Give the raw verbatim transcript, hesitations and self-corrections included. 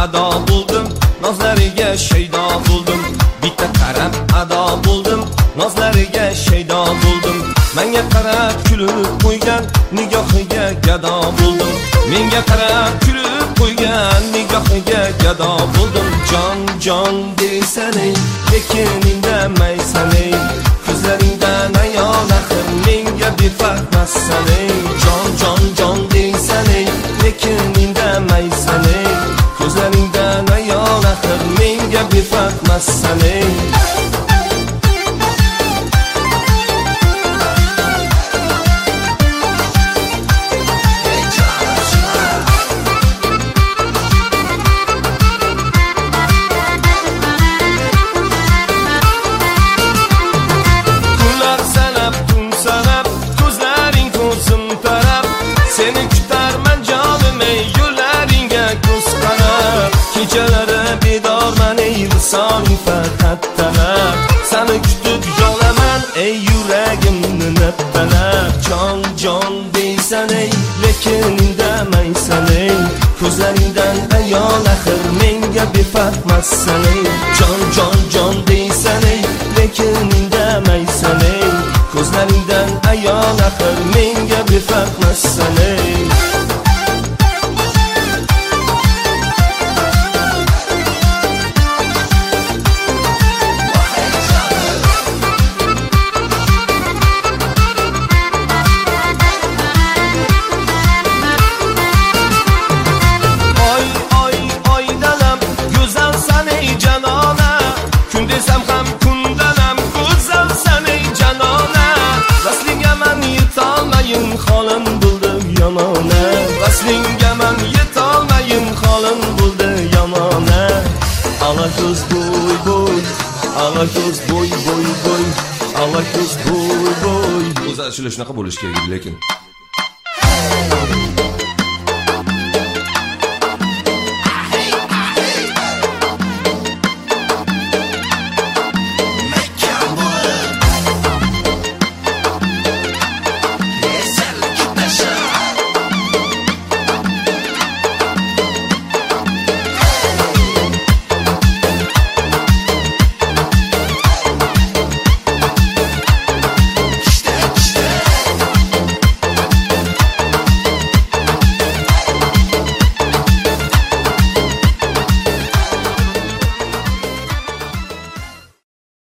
ado bo'ldim, nozlariga shaydo bo'ldim. Bitta qarab ado bo'ldim, nozlariga shaydo bo'ldim. Menga qarab kulib qo'ygan nigohiga gado bo'ldim. Menga qarab kulib qo'ygan nigohiga gado bo'ldim. Jon jon deysan ey, lekin indamaysan ey. Ko'zlaringdan ayon axir menga befarqmassan ey. Jon jon jon deysan ey, lekin indamaysan ey. Ko'zlaringdan ayon axir menga befarqmassan ey. Seni kutarman jonim ey, yo'llaringga ko'z qarab. Kechalari bedorman ey, visoling faqat talab. Seni kutib yolaman ey, yuragimni naftalab. Jon jon deysan ey, lekin indamaysan ey. Ko'zlaringdan ayon axir menga befarqmassan ey. Jon jon jon deysan ey, lekin indamaysan ey. Ko'zlaringdan ayon axir menga befarqmassan ey. Oy oy oy dalam, go'zalsan ey janona. Kun desam ham kundanam, go'zalsan ey janona. Vaslinga man yetolmayin, holim bo'ldi yomona. Vaslinga man yetolmayin, holim bo'ldi yomona. Ala ko'z bo'y bo'y, ala ko'z bo'y bo'y bo'y, ala ko'z bo'y bo'y. O'zi shunaqa bo'lish kerak lekin